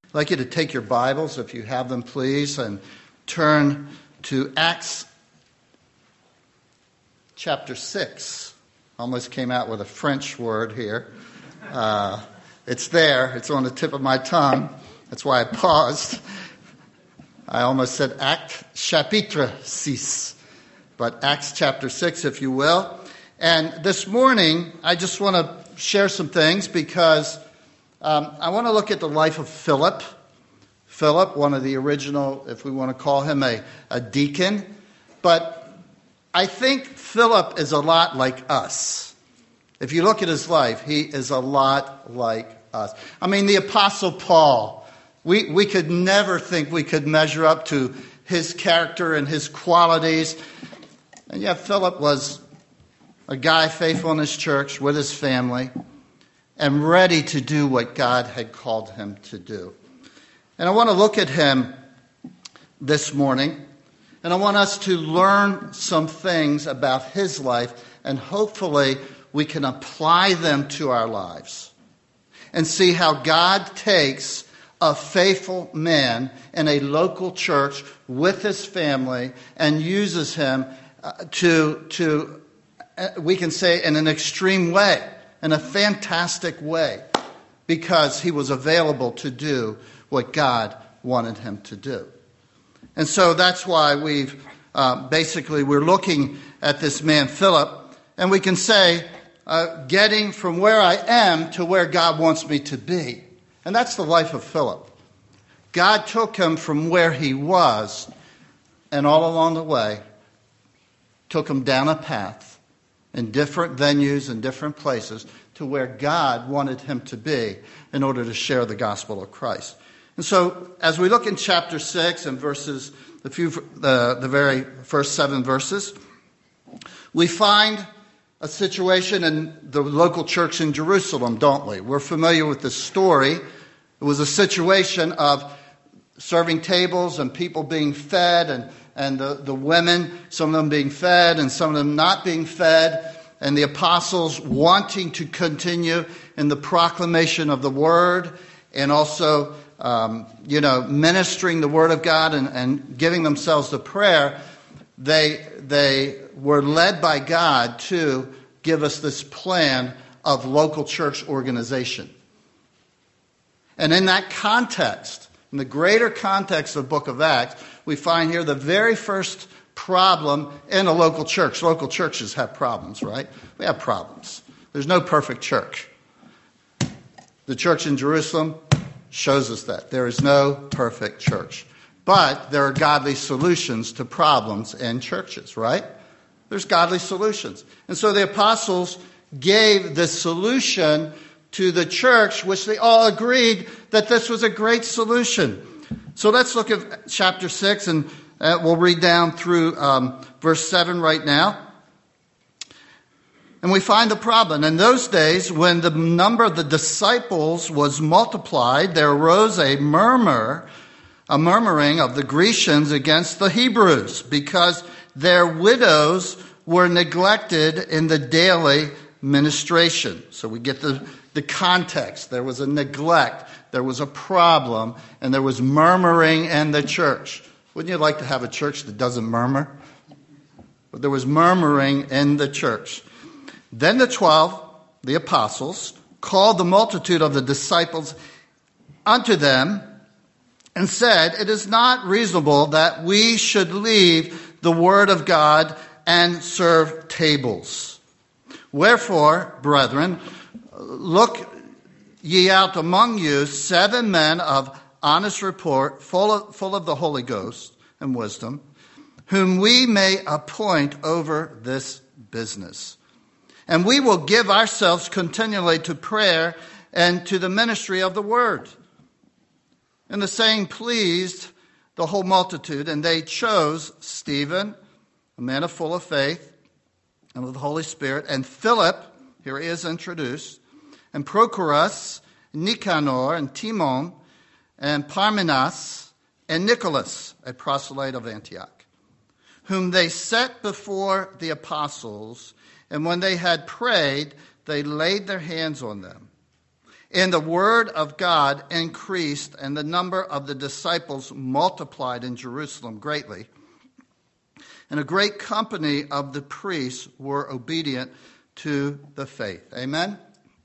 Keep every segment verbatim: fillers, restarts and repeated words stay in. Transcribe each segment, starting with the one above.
I'd like you to take your Bibles, if you have them, please, and turn to Acts chapter six. Almost came out with a French word here. Uh, it's there. It's on the tip of my tongue. That's why I paused. I almost said Acte chapitre six, but Acts chapter six, if you will. And this morning, I just want to share some things because um, I want to look at the life of Philip. Philip, one of the original, if we want to call him a, a deacon. But I think Philip is a lot like us. If you look at his life, he is a lot like us. I mean, the Apostle Paul, we, we could never think we could measure up to his character and his qualities. And yet Philip was a guy faithful in his church with his family and ready to do what God had called him to do. And I want to look at him this morning, and I want us to learn some things about his life, and hopefully we can apply them to our lives and see how God takes a faithful man in a local church with his family and uses him uh, to, to uh, we can say, in an extreme way, in a fantastic way, because he was available to do what God wanted him to do. And so that's why we've uh, basically we're looking at this man Philip, and we can say, uh, getting from where I am to where God wants me to be. And that's the life of Philip. God took him from where he was, and all along the way, took him down a path in different venues and different places to where God wanted him to be in order to share the gospel of Christ. And so, as we look in chapter six and verses, the few, the, the very first seven verses, we find a situation in the local church in Jerusalem, don't we? We're familiar with this story. It was a situation of serving tables and people being fed, and, and the, the women, some of them being fed and some of them not being fed, and the apostles wanting to continue in the proclamation of the word, and also Um, you know, ministering the word of God and, and giving themselves to prayer. They, they were led by God to give us this plan of local church organization. And in that context, in the greater context of the book of Acts, we find here the very first problem in a local church. Local churches have problems, right? We have problems. There's no perfect church. The church in Jerusalem shows us that. There is no perfect church. But there are godly solutions to problems in churches, right? There's godly solutions. And so the apostles gave this solution to the church, which they all agreed that this was a great solution. So let's look at chapter six, and uh, we'll read down through um, verse seven right now. And we find the problem. In those days, when the number of the disciples was multiplied, there arose a murmur, a murmuring of the Grecians against the Hebrews, because their widows were neglected in the daily ministration. So we get the, the context. There was a neglect, there was a problem, and there was murmuring in the church. Wouldn't you like to have a church that doesn't murmur? But there was murmuring in the church. Then the twelve, the apostles, called the multitude of the disciples unto them and said, "It is not reasonable that we should leave the word of God and serve tables. Wherefore, brethren, look ye out among you seven men of honest report, full of, full of the Holy Ghost and wisdom, whom we may appoint over this business. And we will give ourselves continually to prayer and to the ministry of the word." And the saying pleased the whole multitude, and they chose Stephen, a man of full of faith and of the Holy Spirit, and Philip, here he is introduced, and Prochorus, Nicanor, and Timon, and Parmenas, and Nicholas, a proselyte of Antioch, whom they set before the apostles. And when they had prayed, they laid their hands on them. And the word of God increased, and the number of the disciples multiplied in Jerusalem greatly. And a great company of the priests were obedient to the faith. Amen?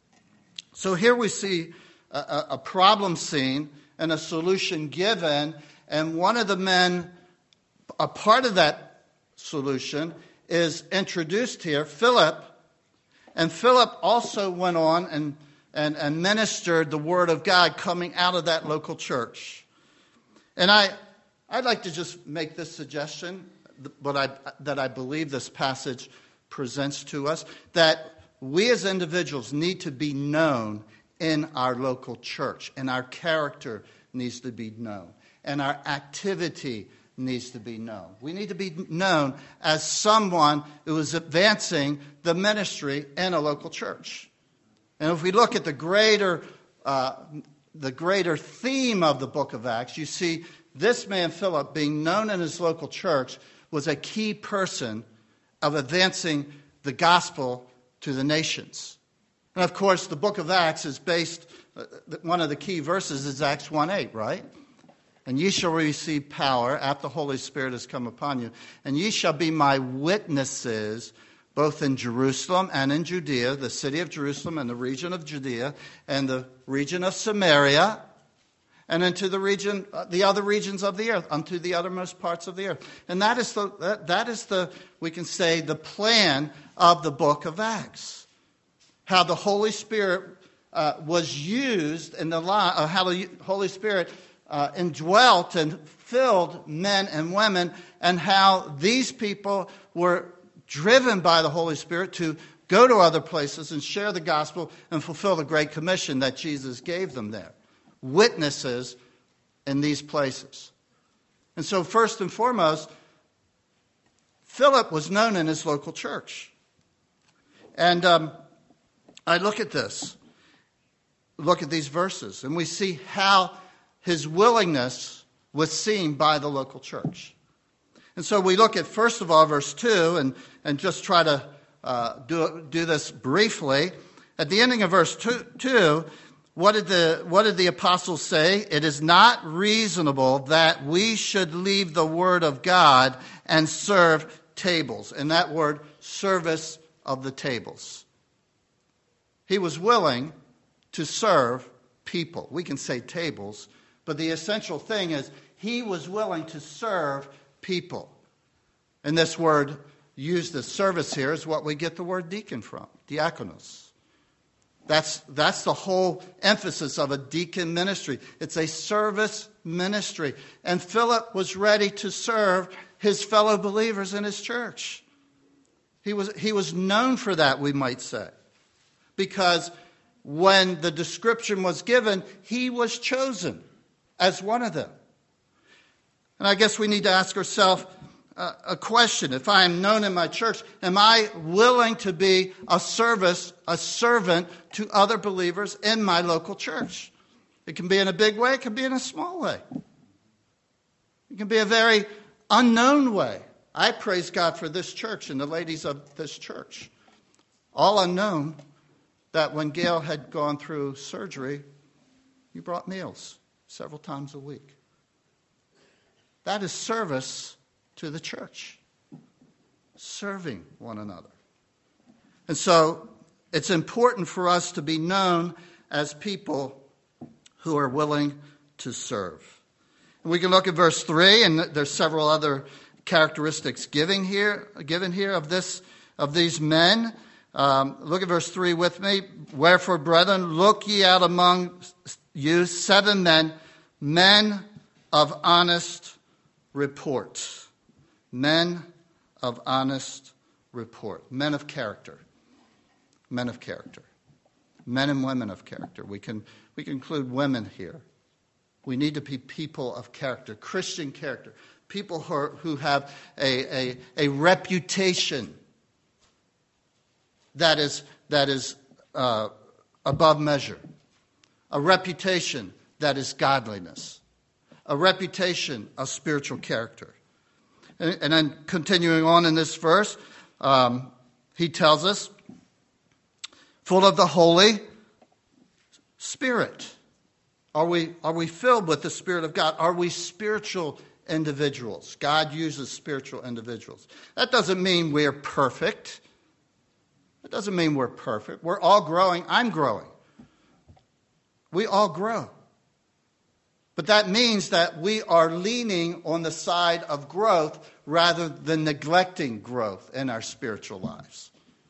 So here we see a, a problem seen and a solution given. And one of the men, a part of that solution, is introduced here, Philip. And Philip also went on and, and, and ministered the word of God coming out of that local church. And I, I'd like to just make this suggestion, but I, that I believe this passage presents to us, that we as individuals need to be known in our local church, and our character needs to be known, and our activity needs to be known. We need to be known as someone who is advancing the ministry in a local church. And if we look at the greater, uh, the greater theme of the book of Acts, you see this man Philip, being known in his local church, was a key person of advancing the gospel to the nations. And of course, the book of Acts is based, uh, one of the key verses is Acts one eight, right? And ye shall receive power after the Holy Spirit has come upon you. And ye shall be my witnesses both in Jerusalem and in Judea, the city of Jerusalem and the region of Judea, and the region of Samaria, and into the region, uh, the other regions of the earth, unto the uttermost parts of the earth. And that is the, that, that is the, we can say, the plan of the book of Acts. How the Holy Spirit uh, was used in the life, uh, how the Holy Spirit Uh, indwelt and filled men and women, and how these people were driven by the Holy Spirit to go to other places and share the gospel and fulfill the Great Commission that Jesus gave them there. Witnesses in these places. And so first and foremost, Philip was known in his local church. And um, I look at this, look at these verses, and we see how his willingness was seen by the local church. And so we look at, first of all, verse two, and, and just try to uh, do, do this briefly. At the ending of verse two, two what, did the, what did the apostles say? It is not reasonable that we should leave the word of God and serve tables. And that word, service of the tables. He was willing to serve people. We can say tables, but the essential thing is he was willing to serve people. And this word used as service here is what we get the word deacon from, diakonos. That's, that's the whole emphasis of a deacon ministry. It's a service ministry. And Philip was ready to serve his fellow believers in his church. He was, he was known for that, we might say. Because when the description was given, he was chosen as one of them. And I guess we need to ask ourselves uh, a question. If I am known in my church, am I willing to be a service, a servant to other believers in my local church? It can be in a big way, it can be in a small way. It can be a very unknown way. I praise God for this church and the ladies of this church. All unknown that when Gail had gone through surgery, you brought meals several times a week. That is service to the church. Serving one another. And so it's important for us to be known as people who are willing to serve. And we can look at verse three, and there's several other characteristics given here, given here of this of these men. Um, look at verse three with me. Wherefore, brethren, look ye out among you seven men, men of honest report. Men of honest report. Men of character. Men of character. Men and women of character. We can, we can include women here. We need to be people of character, Christian character. People who, are, who have a, a, a reputation that is, that is uh, above measure. A reputation that is godliness. A reputation of spiritual character. And, and then continuing on in this verse, um, he tells us, full of the Holy Spirit? Are we, are we filled with the Spirit of God? Are we spiritual individuals? God uses spiritual individuals. That doesn't mean we're perfect. It doesn't mean we're perfect. We're all growing. I'm growing. We all grow. But that means that we are leaning on the side of growth rather than neglecting growth in our spiritual lives.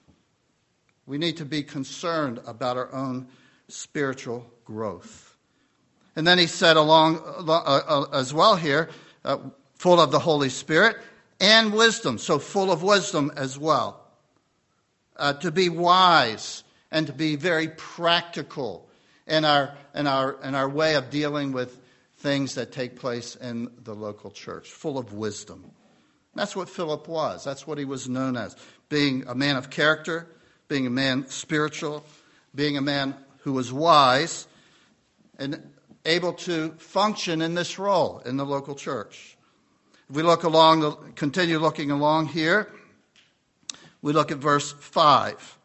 We need to be concerned about our own spiritual growth. And then he said along uh, uh, as well here, uh, full of the Holy Spirit and wisdom. So full of wisdom as well. Uh, to be wise and to be very practical in our in our in our way of dealing with things that take place in the local church. Full of wisdom. That's what Philip was. That's what he was known as. Being a man of character, being a man spiritual, being a man who was wise, and able to function in this role in the local church. If we look along, the, continue looking along here, we look at verse five.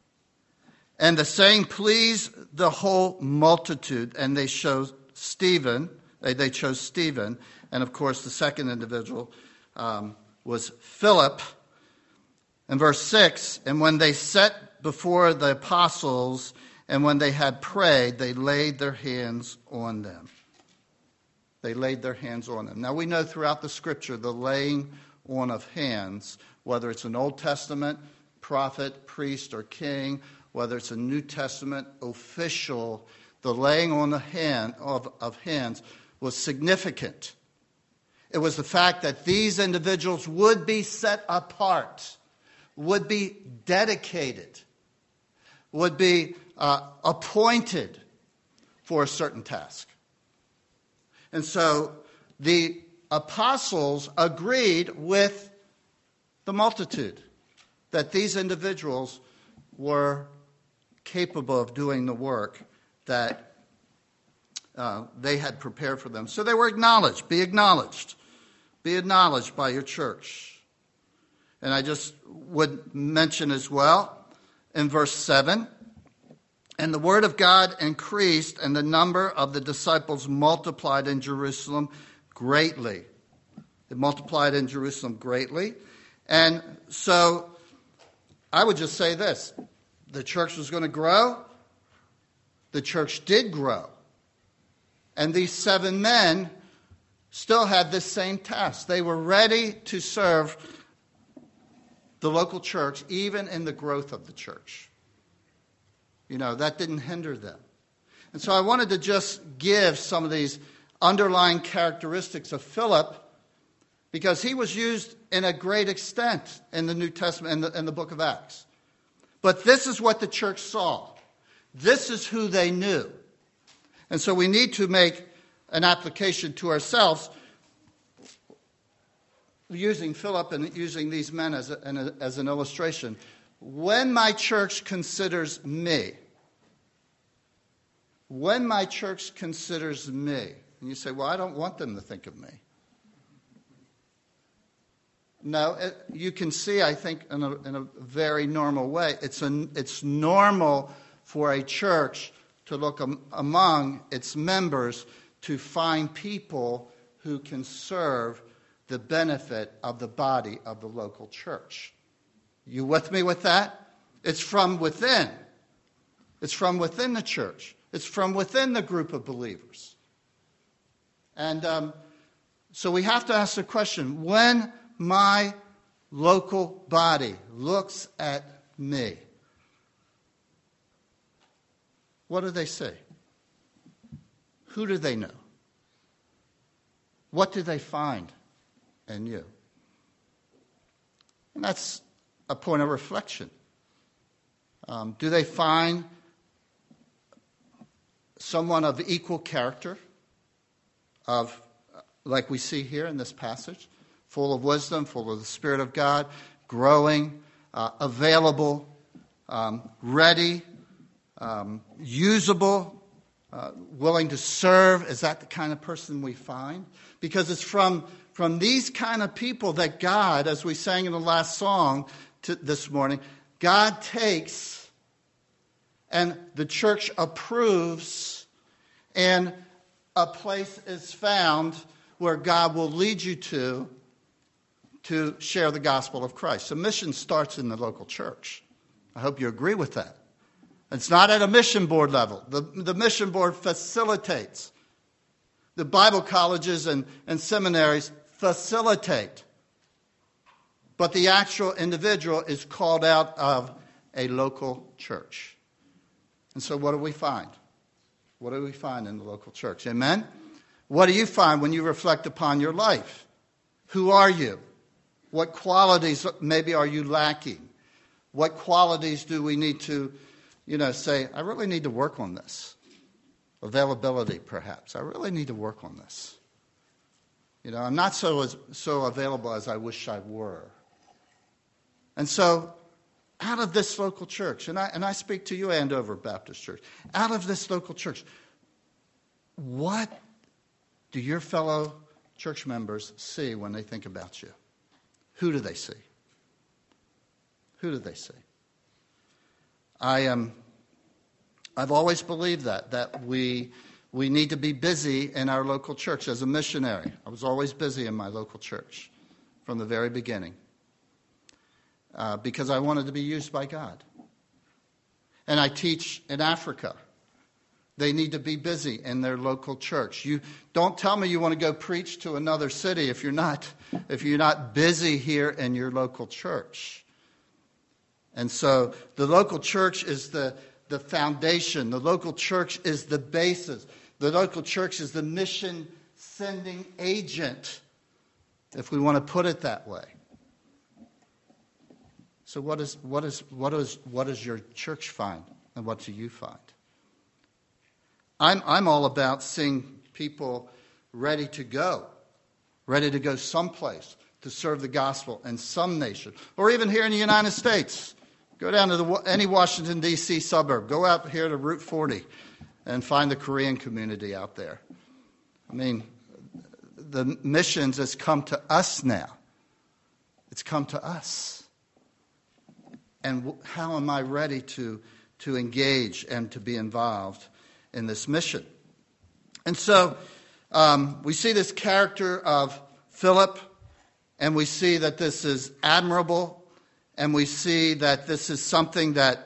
And the saying pleased the whole multitude, and they chose Stephen. They, they chose Stephen, and of course the second individual um, was Philip. In verse six, and when they sat before the apostles, and when they had prayed, they laid their hands on them. They laid their hands on them. Now we know throughout the Scripture the laying on of hands, whether it's an Old Testament prophet, priest, or king, whether it's a New Testament official, the laying on the hand of, of hands was significant. It was the fact that these individuals would be set apart, would be dedicated, would be uh, appointed for a certain task. And so the apostles agreed with the multitude that these individuals were capable of doing the work that uh, they had prepared for them. So they were acknowledged. Be acknowledged. Be acknowledged by your church. And I just would mention as well in verse seven, and the word of God increased, and the number of the disciples multiplied in Jerusalem greatly. It multiplied in Jerusalem greatly. And so I would just say this. The church was going to grow. The church did grow. And these seven men still had this same task. They were ready to serve the local church, even in the growth of the church. You know, that didn't hinder them. And so I wanted to just give some of these underlying characteristics of Philip, because he was used in a great extent in the New Testament, in the, in the book of Acts. But this is what the church saw. This is who they knew. And so we need to make an application to ourselves using Philip and using these men as, a, as an illustration. When my church considers me, when my church considers me, and you say, well, I don't want them to think of me. No, it, you can see, I think, in a, in a very normal way. It's, a, it's normal for a church to look am, among its members to find people who can serve the benefit of the body of the local church. You with me with that? It's from within. It's from within the church. It's from within the group of believers. And um, so we have to ask the question, when my local body looks at me, what do they say? Who do they know? What do they find in you? And that's a point of reflection. Um, do they find someone of equal character, of like we see here in this passage, full of wisdom, full of the Spirit of God, growing, uh, available, um, ready, um, usable, uh, willing to serve? Is that the kind of person we find? Because it's from, from these kind of people that God, as we sang in the last song to, this morning, God takes and the church approves, and a place is found where God will lead you to to share the gospel of Christ. So mission starts in the local church. I hope you agree with that. It's not at a mission board level. The, the mission board facilitates. The Bible colleges and, and seminaries facilitate. But the actual individual is called out of a local church. And so what do we find? What do we find in the local church? Amen? What do you find when you reflect upon your life? Who are you? What qualities maybe are you lacking? What qualities do we need to, you know, say, I really need to work on this? Availability, perhaps. I really need to work on this. You know, I'm not so as, so available as I wish I were. And so, out of this local church, and I and I speak to you, Andover Baptist Church, out of this local church, what do your fellow church members see when they think about you? Who do they see? Who do they see? I am. I've always believed that that we we need to be busy in our local church as a missionary. I was always busy in my local church from the very beginning uh, because I wanted to be used by God. And I teach in Africa. They need to be busy in their local church. You don't tell me you want to go preach to another city if you're not if you're not busy here in your local church. And so the local church is the, the foundation. The local church is the basis. The local church is the mission sending agent, if we want to put it that way. So what is what is what is what does your church find, and what do you find? I'm I'm all about seeing people ready to go, ready to go someplace to serve the gospel in some nation, or even here in the United States. Go down to the, any Washington, D C suburb. Go out here to Route forty and find the Korean community out there. I mean, the missions has come to us now. It's come to us. And how am I ready to, to engage and to be involved in this mission? And so um, we see this character of Philip, and we see that this is admirable, and we see that this is something that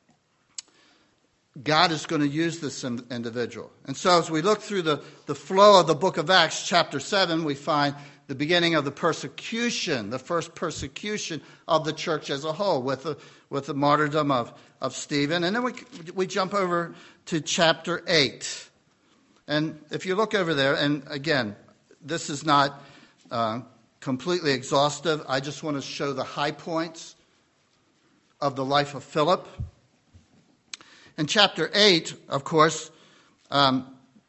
God is going to use this individual. And so as we look through the, the flow of the book of Acts, chapter seven, we find the beginning of the persecution, the first persecution of the church as a whole, with the, with the martyrdom of, of Stephen. And then we, we jump over to chapter eight. And if you look over there, and again, this is not uh, completely exhaustive. I just want to show the high points of the life of Philip. In chapter eight, of course, um,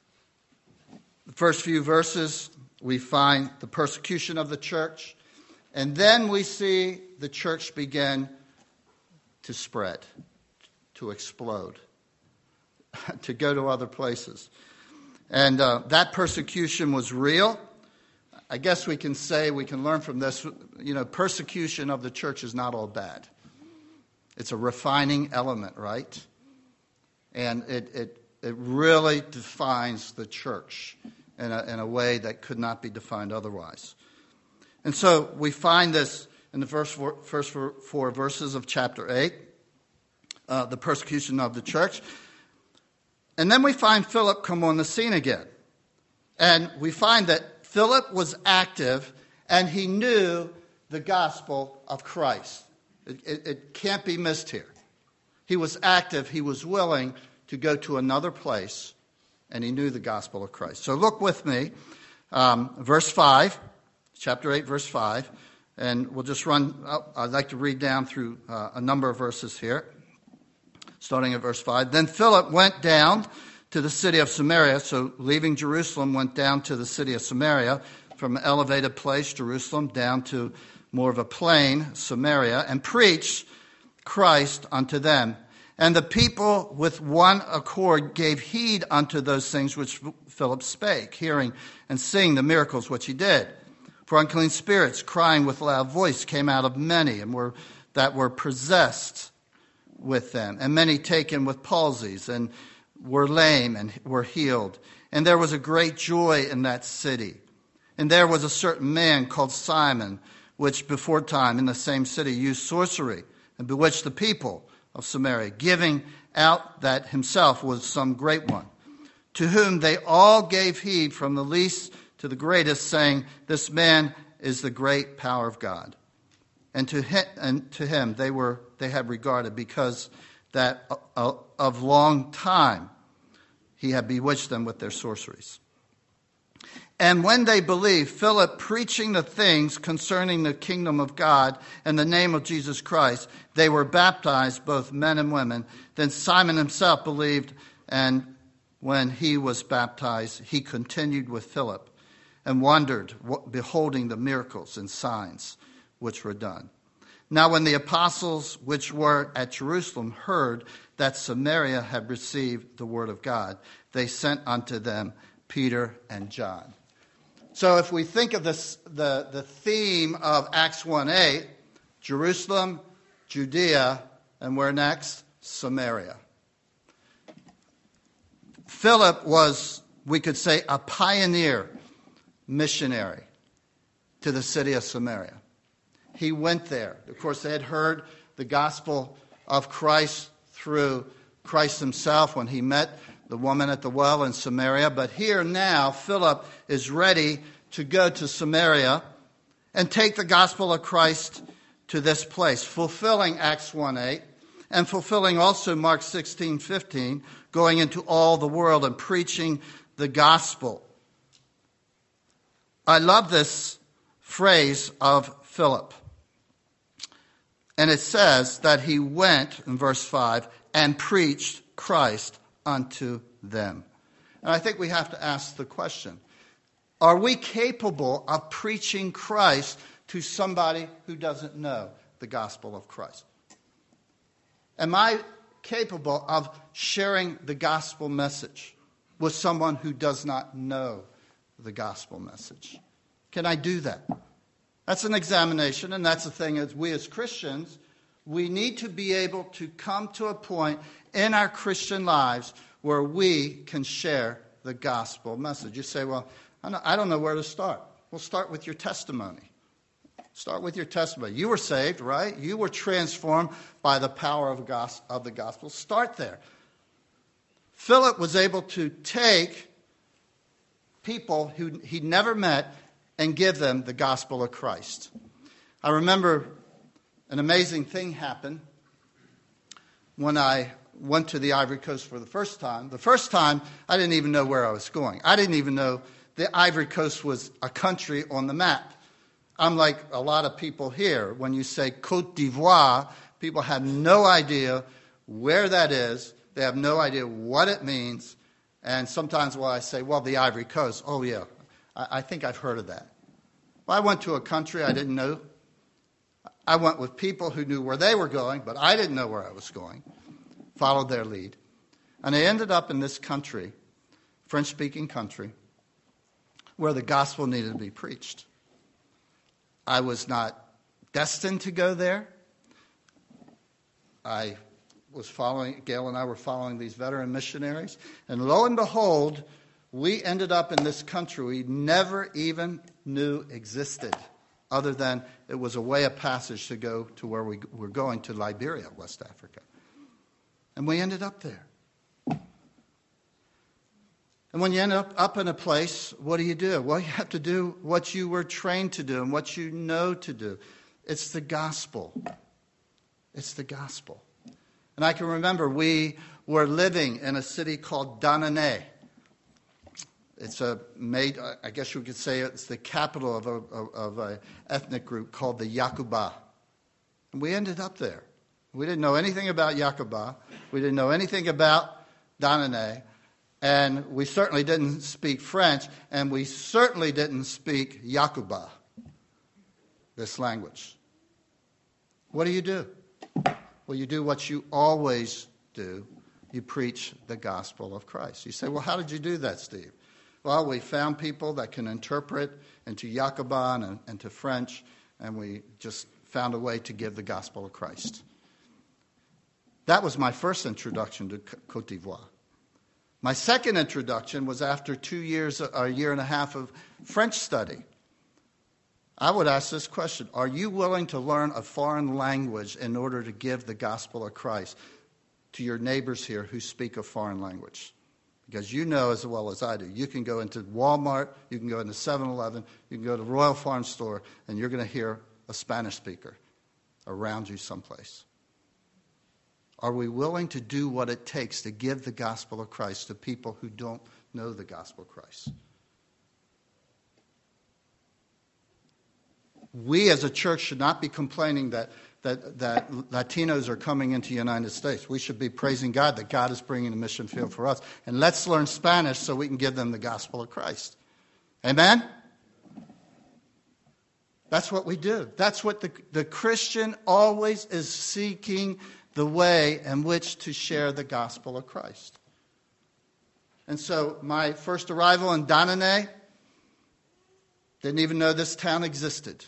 the first few verses, we find the persecution of the church. And then we see the church begin to spread, to explode, to go to other places. And uh, that persecution was real. I guess we can say, we can learn from this, you know, persecution of the church is not all bad. It's a refining element, right? And it, it it really defines the church in a, in a way that could not be defined otherwise. And so we find this in the first four, first four, four verses of chapter eight, uh, the persecution of the church. And then we find Philip come on the scene again. And we find that Philip was active and he knew the gospel of Christ. It, it, it can't be missed here. He was active, he was willing to go to another place, and he knew the gospel of Christ. So look with me, um, verse five, chapter eight, verse five, and we'll just run up. I'd like to read down through uh, a number of verses here, starting at verse five. Then Philip went down to the city of Samaria, so leaving Jerusalem, went down to the city of Samaria, from an elevated place, Jerusalem, down to more of a plain, Samaria, and preached Christ unto them. And the people with one accord gave heed unto those things which Philip spake, hearing and seeing the miracles which he did. For unclean spirits, crying with loud voice, came out of many, and were that were possessed with them, and many taken with palsies and were lame and were healed. And there was a great joy in that city. And there was a certain man called Simon, which before time in the same city used sorcery and bewitched the people of Samaria, giving out that himself was some great one, to whom they all gave heed from the least to the greatest, saying, this man is the great power of God. And to him, and to him they were they had regarded, because that of long time he had bewitched them with their sorceries. And when they believed, Philip preaching the things concerning the kingdom of God and the name of Jesus Christ, they were baptized, both men and women. Then Simon himself believed, and when he was baptized, he continued with Philip and wondered, beholding the miracles and signs which were done. Now when the apostles which were at Jerusalem heard that Samaria had received the word of God, they sent unto them Peter and John. So if we think of this, the, the theme of Acts one eight, Jerusalem, Judea, and where next? Samaria. Philip was, we could say, a pioneer missionary to the city of Samaria. He went there. Of course, they had heard the gospel of Christ through Christ himself when he met the woman at the well in Samaria. But here now, Philip is ready to go to Samaria and take the gospel of Christ to this place, fulfilling Acts one eight and fulfilling also Mark sixteen fifteen, going into all the world and preaching the gospel. I love this phrase of Philip. And it says that he went, in verse five, and preached Christ unto them. And I think we have to ask the question, are we capable of preaching Christ to somebody who doesn't know the gospel of Christ? Am I capable of sharing the gospel message with someone who does not know the gospel message? Can I do that? That's an examination, and that's the thing as we as Christians, we need to be able to come to a point in our Christian lives where we can share the gospel message. You say, well, I don't know where to start. Well, start with your testimony. Start with your testimony. You were saved, right? You were transformed by the power of the gospel. Start there. Philip was able to take people who he'd never met and give them the gospel of Christ. I remember an amazing thing happened when I went to the Ivory Coast for the first time. The first time, I didn't even know where I was going. I didn't even know the Ivory Coast was a country on the map. I'm like a lot of people here. When you say Côte d'Ivoire, people have no idea where that is. They have no idea what it means. And sometimes when I say, well, the Ivory Coast, oh, yeah, I, I think I've heard of that. Well, I went to a country I didn't know. I went with people who knew where they were going, but I didn't know where I was going. Followed their lead. And I ended up in this country, French-speaking country, where the gospel needed to be preached. I was not destined to go there. I was following, Gail and I were following these veteran missionaries. And lo and behold, we ended up in this country we never even knew existed, other than it was a way of passage to go to where we were going, to Liberia, West Africa. And we ended up there. And when you end up, up in a place, what do you do? Well, you have to do what you were trained to do and what you know to do. It's the gospel. It's the gospel. And I can remember we were living in a city called Danane. It's a made, I guess you could say it's the capital of a of a ethnic group called the Yakuba. And we ended up there. We didn't know anything about Yakuba. We didn't know anything about Danane. And we certainly didn't speak French, and we certainly didn't speak Yakuba, this language. What do you do? Well, you do what you always do. You preach the gospel of Christ. You say, well, how did you do that, Steve? Well, we found people that can interpret into Yakuba and, and to French, and we just found a way to give the gospel of Christ. That was my first introduction to Côte d'Ivoire. My second introduction was after two years, a year and a half of French study. I would ask this question: are you willing to learn a foreign language in order to give the gospel of Christ to your neighbors here who speak a foreign language? Because you know as well as I do, you can go into Walmart, you can go into seven eleven, you can go to Royal Farm Store, and you're going to hear a Spanish speaker around you someplace. Are we willing to do what it takes to give the gospel of Christ to people who don't know the gospel of Christ? We as a church should not be complaining that, that, that Latinos are coming into the United States. We should be praising God that God is bringing a mission field for us. And let's learn Spanish so we can give them the gospel of Christ. Amen? That's what we do. That's what the, the Christian always is seeking, the way in which to share the gospel of Christ. And so my first arrival in Dananais, didn't even know this town existed.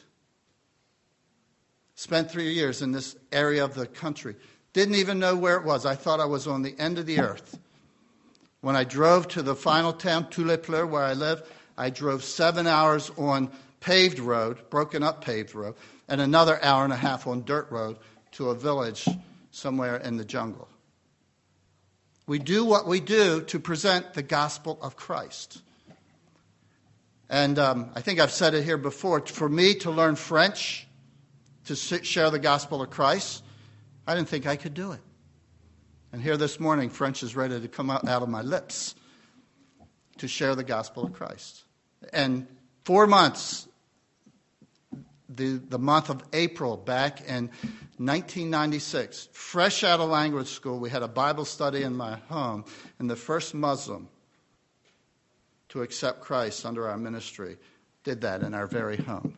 Spent three years in this area of the country. Didn't even know where it was. I thought I was on the end of the earth. When I drove to the final town, Tous-les-Pleurs, where I live, I drove seven hours on paved road, broken up paved road, and another hour and a half on dirt road to a village somewhere in the jungle. We do what we do to present the gospel of Christ. And um, I think I've said it here before. For me to learn French, to share the gospel of Christ, I didn't think I could do it. And here this morning, French is ready to come out, out of my lips to share the gospel of Christ. And four months, the, the month of April back in nineteen ninety-six, fresh out of language school, we had a Bible study in my home, and the first Muslim to accept Christ under our ministry did that in our very home.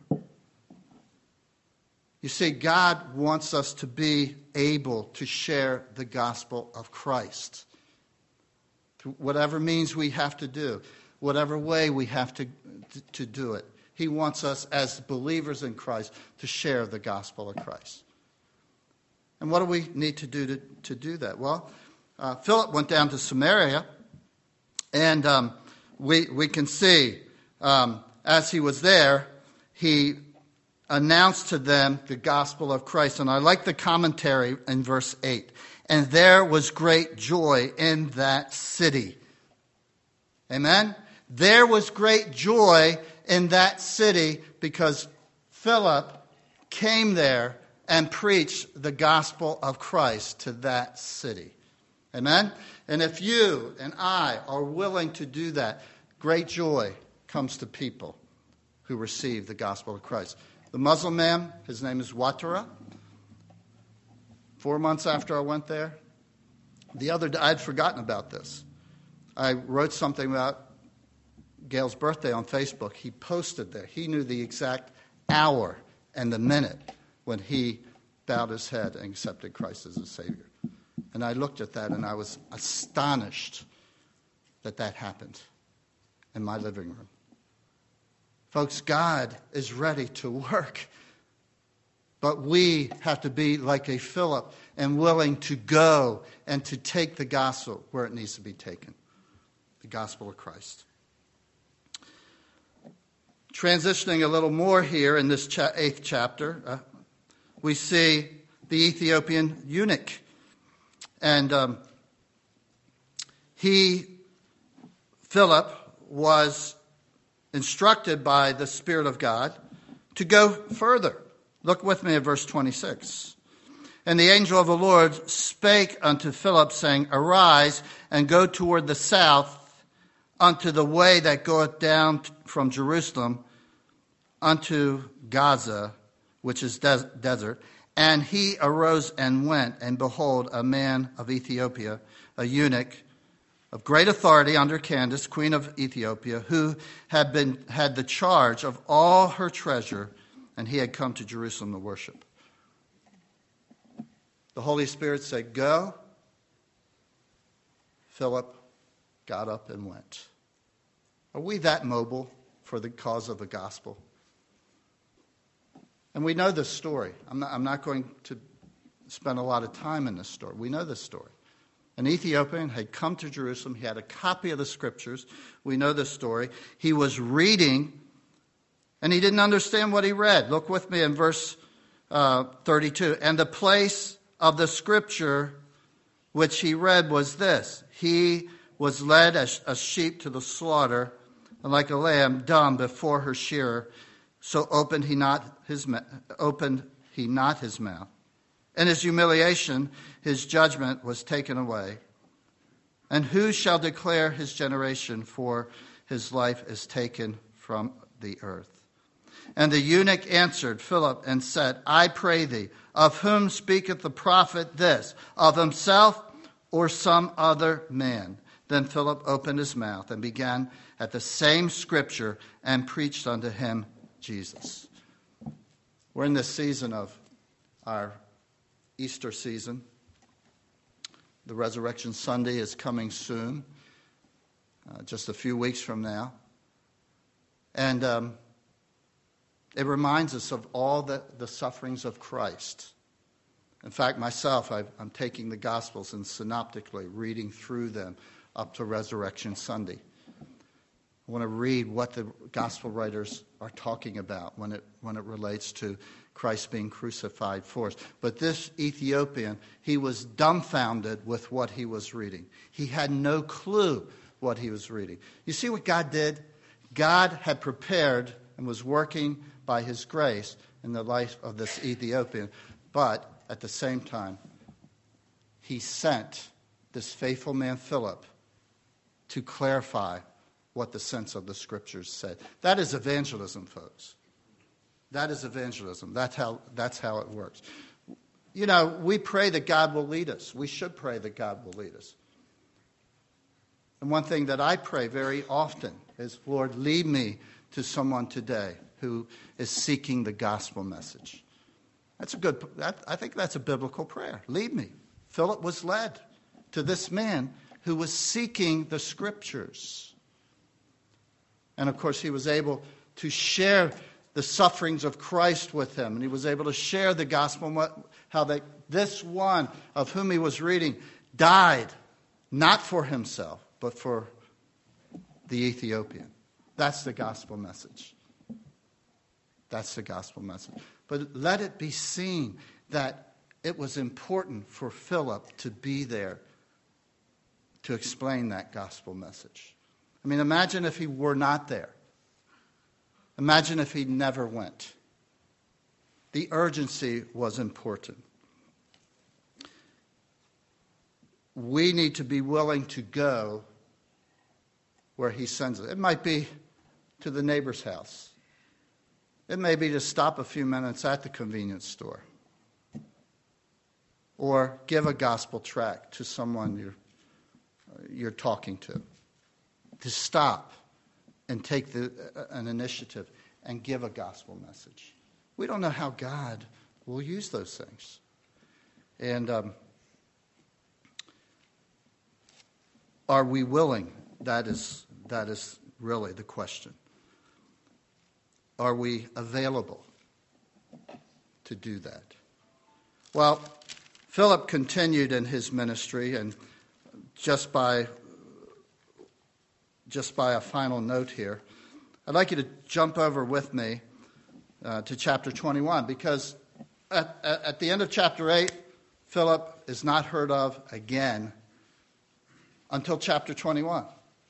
You see, God wants us to be able to share the gospel of Christ. Through whatever means we have to do, whatever way we have to, to, to do it. He wants us as believers in Christ to share the gospel of Christ. And what do we need to do to, to do that? Well, uh, Philip went down to Samaria, and um, we, we can see um, as he was there, he announced to them the gospel of Christ. And I like the commentary in verse eight. And there was great joy in that city. Amen? There was great joy in that city because Philip came there and preached the gospel of Christ to that city. Amen? And if you and I are willing to do that, great joy comes to people who receive the gospel of Christ. The Muslim man, his name is Ouattara. Four months after I went there, the other day, I'd forgotten about this. I wrote something about Gail's birthday on Facebook. He posted there. He knew the exact hour and the minute when he bowed his head and accepted Christ as his Savior. And I looked at that and I was astonished that that happened in my living room. Folks, God is ready to work. But we have to be like a Philip and willing to go and to take the gospel where it needs to be taken. The gospel of Christ. Transitioning a little more here in this cha- eighth chapter, uh, we see the Ethiopian eunuch. And um, he, Philip, was instructed by the Spirit of God to go further. Look with me at verse twenty-six. And the angel of the Lord spake unto Philip, saying, Arise and go toward the south unto the way that goeth down from Jerusalem unto Gaza, which is des- desert. And he arose and went, and behold, a man of Ethiopia, a eunuch, of great authority under Candace, queen of Ethiopia, who had been had the charge of all her treasure, and he had come to Jerusalem to worship. The Holy Spirit said, Go. Philip got up and went. Are we that mobile for the cause of the gospel? And we know this story. I'm not, I'm not going to spent a lot of time in this story. We know this story. An Ethiopian had come to Jerusalem. He had a copy of the scriptures. We know this story. He was reading, and he didn't understand what he read. Look with me in verse uh, thirty-two. And the place of the scripture which he read was this: He was led as a sheep to the slaughter, and like a lamb dumb before her shearer, so opened he not his opened he not his mouth. In his humiliation, his judgment was taken away. And who shall declare his generation? For his life is taken from the earth. And the eunuch answered Philip and said, I pray thee, of whom speaketh the prophet this? Of himself or some other man? Then Philip opened his mouth and began at the same scripture and preached unto him Jesus. We're in this season of our Easter season. The Resurrection Sunday is coming soon, uh, just a few weeks from now. And um, it reminds us of all the, the sufferings of Christ. In fact, myself, I've, I'm taking the Gospels and synoptically reading through them up to Resurrection Sunday. I want to read what the Gospel writers are talking about when it when it relates to Christ being crucified for us. But this Ethiopian, he was dumbfounded with what he was reading. He had no clue what he was reading. You see what God did? God had prepared and was working by his grace in the life of this Ethiopian. But at the same time, he sent this faithful man Philip to clarify what the sense of the scriptures said. That is evangelism, folks. That is evangelism. That's how, that's how it works. You know, we pray that God will lead us. We should pray that God will lead us. And one thing that I pray very often is, Lord, lead me to someone today who is seeking the gospel message. That's a good, that, I think that's a biblical prayer. Lead me. Philip was led to this man who was seeking the scriptures. And of course, he was able to share the sufferings of Christ with him. And he was able to share the gospel, what, how they, this one of whom he was reading died, not for himself, but for the Ethiopian. That's the gospel message. That's the gospel message. But let it be seen that it was important for Philip to be there to explain that gospel message. I mean, imagine if he were not there. Imagine if he never went. The urgency was important. We need to be willing to go where he sends us. It might be to the neighbor's house. It may be to stop a few minutes at the convenience store. Or give a gospel tract to someone you're, you're talking to. To stop and take the, uh, an initiative and give a gospel message. We don't know how God will use those things. And um, are we willing? That is, that is really the question. Are we available to do that? Well, Philip continued in his ministry, and just by just by a final note here, I'd like you to jump over with me uh, to chapter twenty-one, because at, at, at the end of chapter eight, Philip is not heard of again until chapter twenty-one.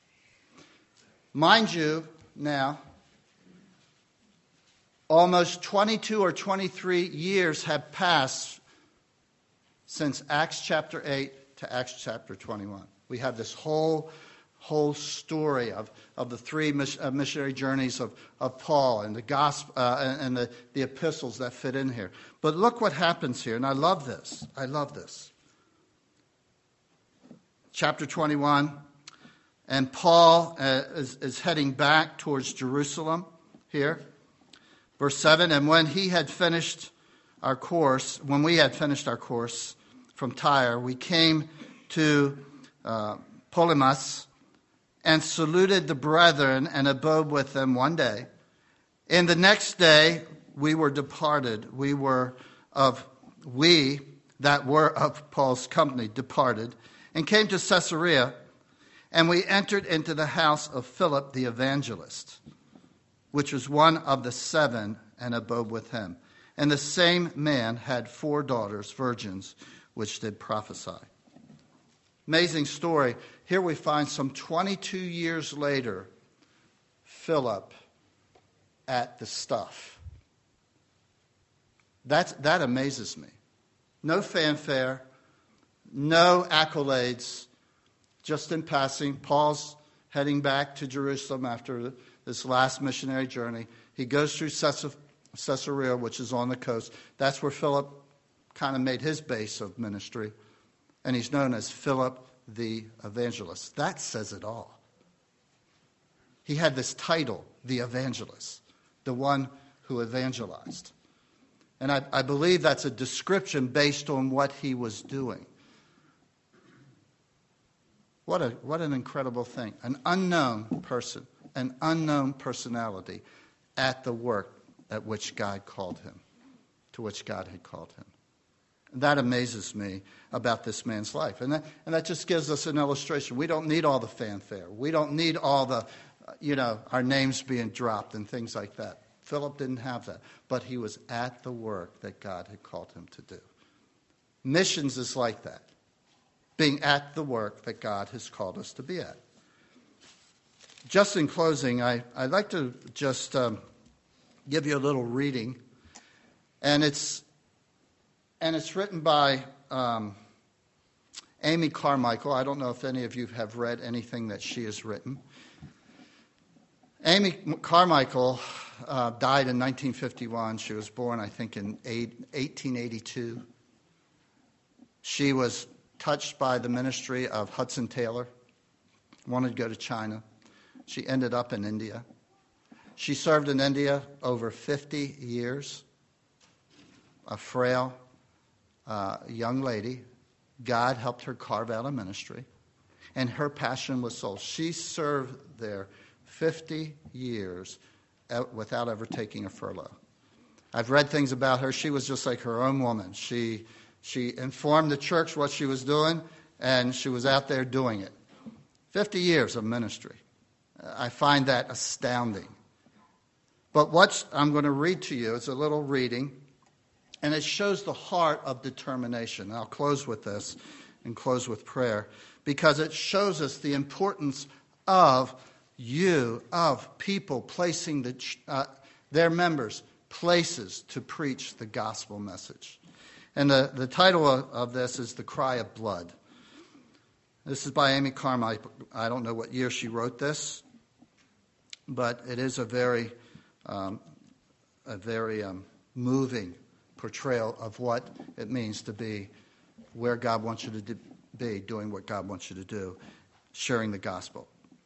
Mind you, now, almost twenty-two or twenty-three years have passed since Acts chapter eight to Acts chapter twenty-one. We have this whole whole story of, of the three missionary journeys of, of Paul and the gospel uh, and the, the epistles that fit in here. But look what happens here, and I love this. I love this. Chapter twenty-one, and Paul uh, is, is heading back towards Jerusalem here. Verse seven, and when he had finished our course, when we had finished our course from Tyre, we came to uh, Polemus and saluted the brethren and abode with them one day. And the next day we were departed. We were of we that were of Paul's company departed and came to Caesarea, and we entered into the house of Philip the evangelist, which was one of the seven, and abode with him. And the same man had four daughters, virgins, which did prophesy. Amazing story. Here we find some twenty-two years later, Philip at the stuff. That's, that amazes me. No fanfare, no accolades, just in passing. Paul's heading back to Jerusalem after this last missionary journey. He goes through Caesarea, which is on the coast. That's where Philip kind of made his base of ministry. And he's known as Philip the evangelist. That says it all. He had this title, the evangelist, the one who evangelized. And I, I believe that's a description based on what he was doing. What a what an incredible thing. An unknown person, an unknown personality at the work at which God called him, to which God had called him. That amazes me about this man's life. And that, and that just gives us an illustration. We don't need all the fanfare. We don't need all the, you know, our names being dropped and things like that. Philip didn't have that. But he was at the work that God had called him to do. Missions is like that. Being at the work that God has called us to be at. Just in closing, I, I'd like to just um, give you a little reading. And it's and it's written by um, Amy Carmichael. I don't know if any of you have read anything that she has written. Amy Carmichael uh, died in nineteen fifty-one. She was born, I think, in eighteen eighty-two. She was touched by the ministry of Hudson Taylor, wanted to go to China. She ended up in India. She served in India over fifty years, a frail uh, young lady. God helped her carve out a ministry, and her passion was souls. She served there fifty years without ever taking a furlough. I've read things about her. She was just like her own woman. She She informed the church what she was doing, and she was out there doing it. fifty years of ministry. I find that astounding. But what I'm going to read to you is a little reading, and it shows the heart of determination. I'll close with this and close with prayer, because it shows us the importance of you, of people placing the, uh, their members, places to preach the gospel message. And the, the title of, of this is The Cry of Blood. This is by Amy Carmichael. I don't know what year she wrote this, but it is a very, um, a very um, moving portrayal of what it means to be where God wants you to do, be, doing what God wants you to do, sharing the gospel.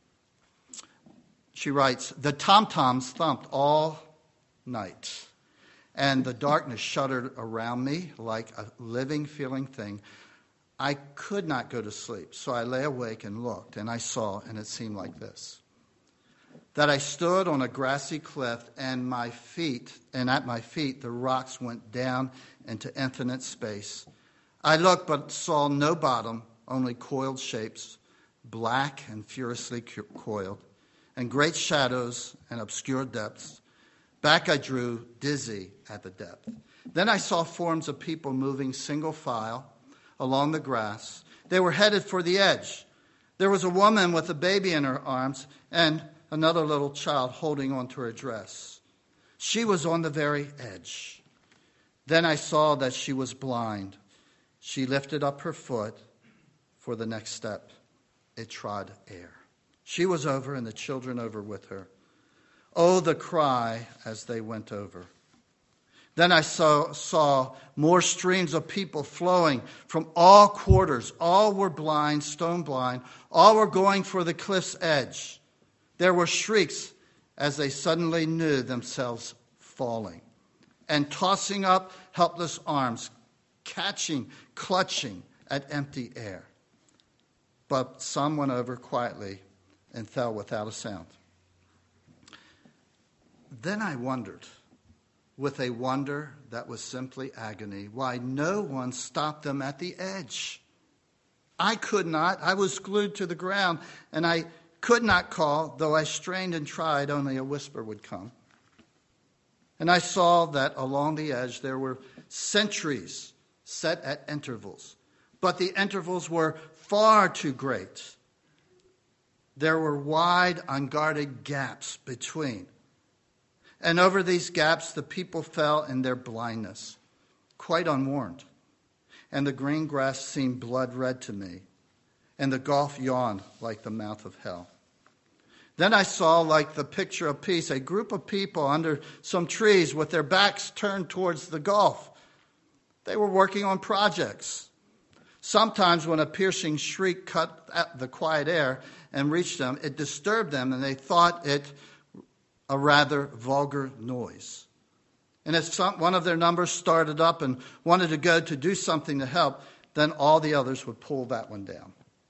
She writes, "The tom-toms thumped all night, and the darkness shuddered around me like a living, feeling thing. I could not go to sleep, so I lay awake and looked, and I saw, and it seemed like this, that I stood on a grassy cliff, and my feet, and at my feet the rocks went down into infinite space. I looked, but saw no bottom, only coiled shapes, black and furiously coiled, and great shadows and obscure depths. Back I drew, dizzy at the depth. Then I saw forms of people moving single file along the grass. They were headed for the edge. There was a woman with a baby in her arms and another little child holding onto her dress. She was on the very edge. Then I saw that she was blind. She lifted up her foot for the next step. It trod air. She was over and the children over with her. Oh, the cry as they went over. Then I saw, saw more streams of people flowing from all quarters. All were blind, stone blind. All were going for the cliff's edge. There were shrieks as they suddenly knew themselves falling and tossing up helpless arms, catching, clutching at empty air. But some went over quietly and fell without a sound. Then I wondered, with a wonder that was simply agony, why no one stopped them at the edge. I could not. I was glued to the ground, and I could not call, though I strained and tried, only a whisper would come. And I saw that along the edge there were sentries set at intervals, but the intervals were far too great. There were wide, unguarded gaps between. And over these gaps the people fell in their blindness, quite unwarned. And the green grass seemed blood red to me, and the gulf yawned like the mouth of hell. Then I saw, like the picture of peace, a group of people under some trees with their backs turned towards the gulf. They were working on projects. Sometimes when a piercing shriek cut at the quiet air and reached them, it disturbed them, and they thought it a rather vulgar noise. And if some, one of their numbers started up and wanted to go to do something to help, then all the others would pull that one down.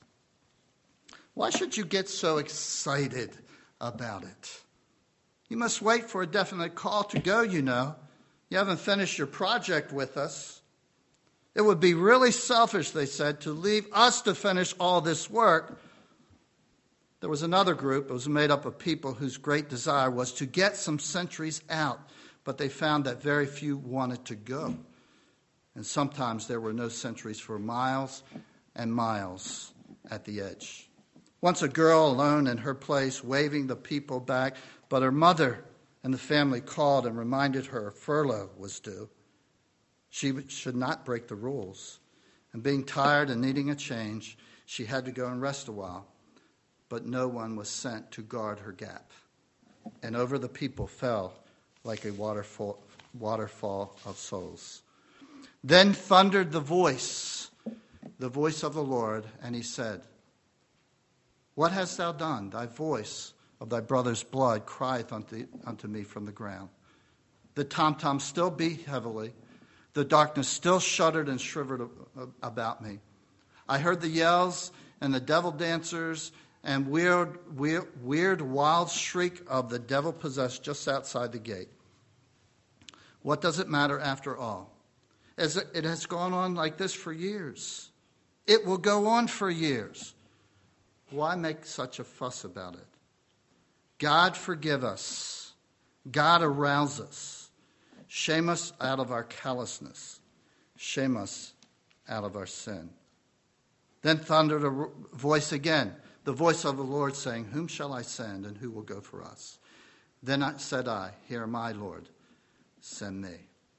Why should you get so excited about it? You must wait for a definite call to go, you know. You haven't finished your project with us. It would be really selfish, they said, to leave us to finish all this work. There was another group. It was made up of people whose great desire was to get some sentries out, but they found that very few wanted to go. And sometimes there were no sentries for miles and miles at the edge. Once a girl alone in her place, waving the people back, but her mother and the family called and reminded her a furlough was due. She should not break the rules. And being tired and needing a change, she had to go and rest a while. But no one was sent to guard her gap. And over the people fell like a waterfall, waterfall of souls. Then thundered the voice, the voice of the Lord, and he said, "What hast thou done? Thy voice of thy brother's blood crieth unto, unto me from the ground." The tom-tom still beat heavily. The darkness still shuddered and shivered about me. I heard the yells and the devil dancers and weird, weird, weird wild shriek of the devil-possessed just outside the gate. What does it matter after all? As it has gone on like this for years. It will go on for years. Why make such a fuss about it? God forgive us. God arouse us. Shame us out of our callousness. Shame us out of our sin. Then thundered a voice again, the voice of the Lord saying, "Whom shall I send, and who will go for us?" Then I, said I, "Here am I, Lord, send me."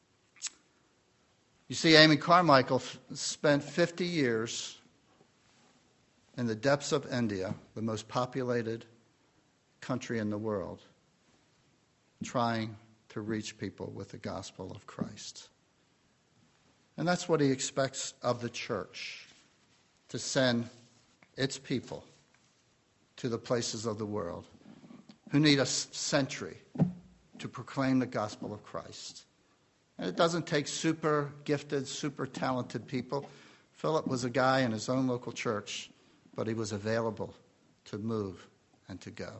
You see, Amy Carmichael f- spent fifty years in the depths of India, the most populated country in the world, trying to reach people with the gospel of Christ. And that's what he expects of the church, to send its people to the places of the world who need a sentry to proclaim the gospel of Christ. And it doesn't take super gifted, super talented people. Philip was a guy in his own local church, but he was available to move and to go.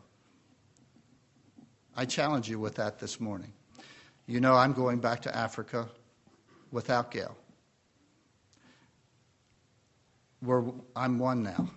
I challenge you with that this morning. You know I'm going back to Africa without Gail. We're, I'm one now.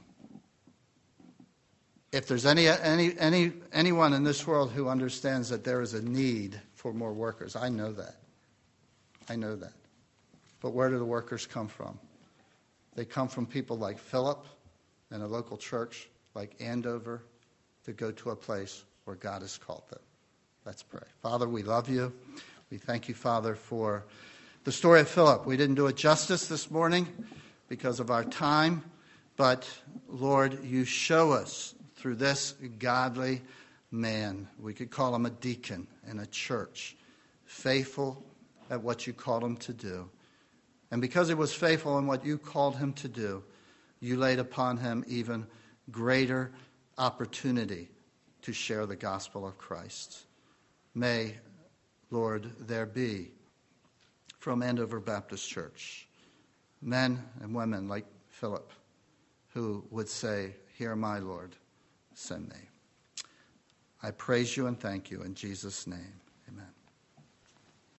If there's any, any, any, anyone in this world who understands that there is a need for more workers, I know that. I know that. But where do the workers come from? They come from people like Philip and a local church like Andover to go to a place where God has called them. Let's pray. Father, we love you. We thank you, Father, for the story of Philip. We didn't do it justice this morning because of our time, but Lord, you show us through this godly man, we could call him a deacon in a church, faithful at what you called him to do. And because he was faithful in what you called him to do, you laid upon him even greater opportunity to share the gospel of Christ. May, Lord, there be from Andover Baptist Church men and women like Philip who would say, "Here am I, Lord, send me." I praise you and thank you in Jesus' name. Amen.